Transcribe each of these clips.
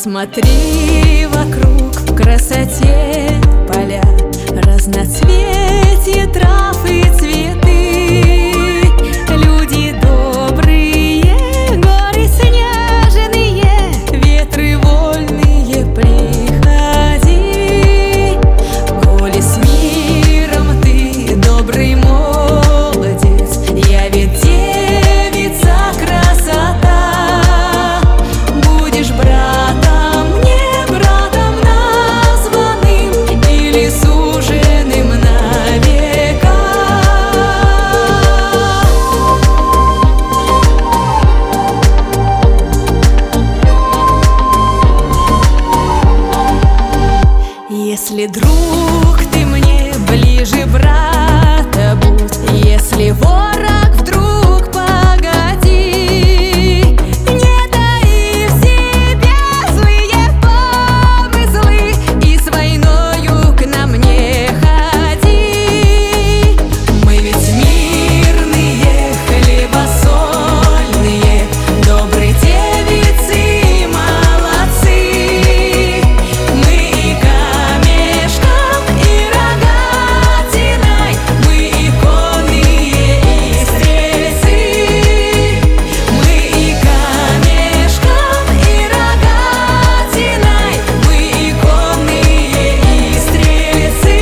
Посмотри вокруг, в красоте поля, разноцветие трав и цветы. Люди добрые, горы снежные, ветры вольные, приходи. Коли с миром ты добрый молодец, я ведь девица красота. Будешь братом, не братом названным или суженым на века. Если друг ты мне, ближе брата будь. Если ворог, вдруг погоди. Не таи в себе злые помыслы и с войною к нам не ходи. Мы ведь мирные, хлебосольные, добрые девицы, молодцы. Мы и камешком, и рогатиной, мы и конные, и стрельцы. Мы и камешком, и рогатиной, мы и конные, и стрельцы.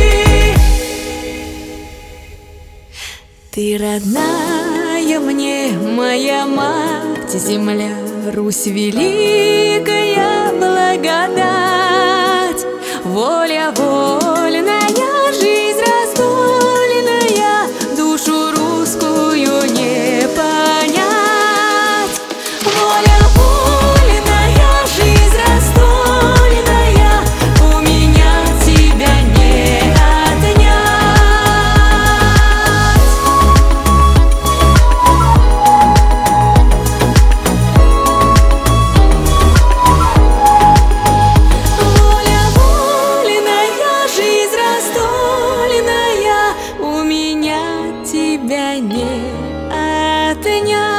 Ты родная мне, моя мать земля, Русь великая, благодать. Воля вольная, жизнь раздольная, душу русскую не понять. Воля вольная, жизнь раздольная, у меня тебя не отнять. Воля вольная, жизнь раздольная, у меня тебя не отнять.